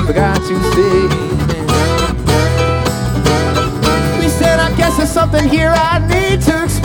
forgot to say. We said, I guess there's something here I need to explain.